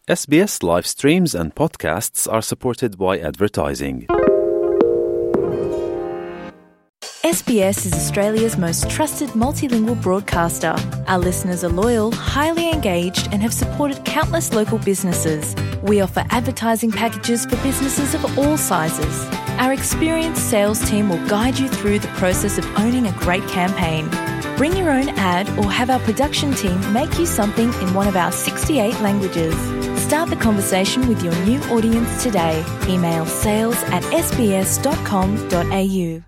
SBS live streams and podcasts are supported by advertising. SBS is Australia's most trusted multilingual broadcaster. Our listeners are loyal, highly engaged, and have supported countless local businesses. We offer advertising packages for businesses of all sizes. Our experienced sales team will guide you through the process of owning a great campaign. Bring your own ad or have our production team make you something in one of our 68 languages. Start the conversation with your new audience today. Email sales@sbs.com.au.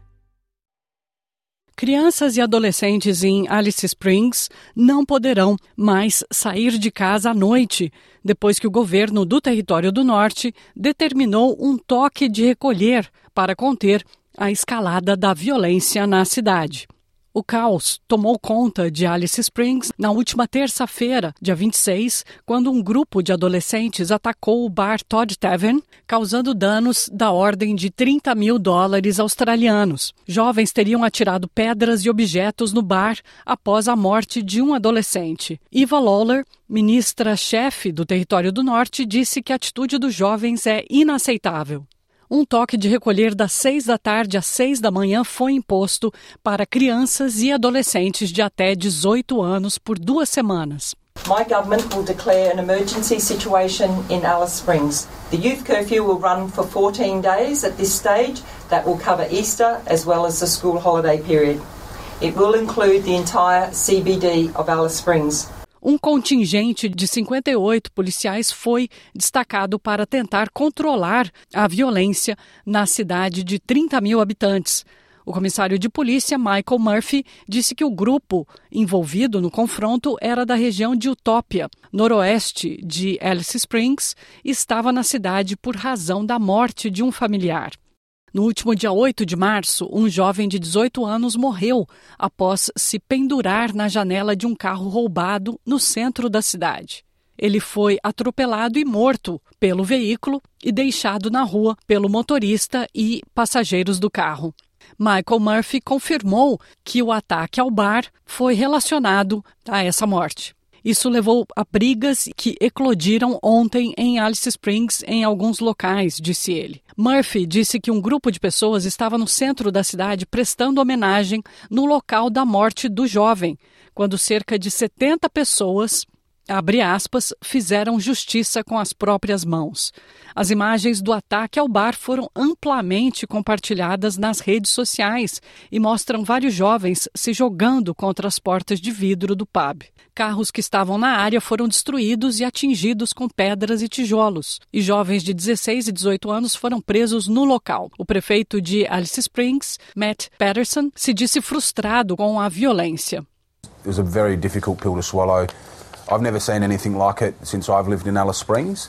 Crianças e adolescentes em Alice Springs não poderão mais sair de casa à noite, depois que o governo do Território do Norte determinou um toque de recolher para conter a escalada da violência na cidade. O caos tomou conta de Alice Springs na última terça-feira, dia 26, quando um grupo de adolescentes atacou o bar Todd Tavern, causando danos da ordem de $30 mil australianos. Jovens teriam atirado pedras e objetos no bar após a morte de um adolescente. Eva Lawler, ministra-chefe do Território do Norte, disse que a atitude dos jovens é inaceitável. Um toque de recolher das 6 da tarde às 6 da manhã foi imposto para crianças e adolescentes de até 18 anos por 2 semanas. My government will declare an emergency situation in Alice Springs. The youth curfew will run for 14 days at this stage. That will cover Easter as well as the school holiday period. It will include the entire CBD of Alice Springs. Um contingente de 58 policiais foi destacado para tentar controlar a violência na cidade de 30 mil habitantes. O comissário de polícia, Michael Murphy, disse que o grupo envolvido no confronto era da região de Utopia, noroeste de Alice Springs, e estava na cidade por razão da morte de um familiar. No último dia 8 de março, um jovem de 18 anos morreu após se pendurar na janela de um carro roubado no centro da cidade. Ele foi atropelado e morto pelo veículo e deixado na rua pelo motorista e passageiros do carro. Michael Murphy confirmou que o ataque ao bar foi relacionado a essa morte. Isso levou a brigas que eclodiram ontem em Alice Springs em alguns locais, disse ele. Murphy disse que um grupo de pessoas estava no centro da cidade prestando homenagem no local da morte do jovem, quando cerca de 70 pessoas, abre aspas, fizeram justiça com as próprias mãos. As imagens do ataque ao bar foram amplamente compartilhadas nas redes sociais e mostram vários jovens se jogando contra as portas de vidro do pub. Carros que estavam na área foram destruídos e atingidos com pedras e tijolos, e jovens de 16 e 18 anos foram presos no local. O prefeito de Alice Springs, Matt Patterson, se disse frustrado com a violência. It was a very difficult pill to swallow. I've never seen anything like it since I've lived in Alice Springs,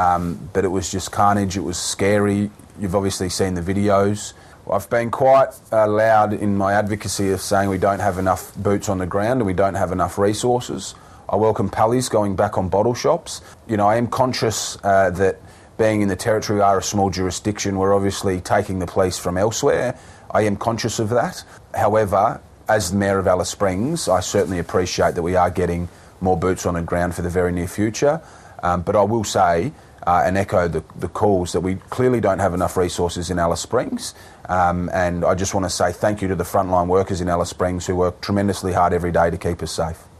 but it was just carnage, it was scary. You've obviously seen the videos. I've been quite loud in my advocacy of saying we don't have enough boots on the ground and we don't have enough resources. I welcome Pally's going back on bottle shops. You know, I am conscious that being in the Territory, we are a small jurisdiction, we're obviously taking the police from elsewhere. I am conscious of that. However, as the Mayor of Alice Springs, I certainly appreciate that we are getting more boots on the ground for the very near future. But I will say and echo the calls that we clearly don't have enough resources in Alice Springs. And I just want to say thank you to the frontline workers in Alice Springs who work tremendously hard every day to keep us safe.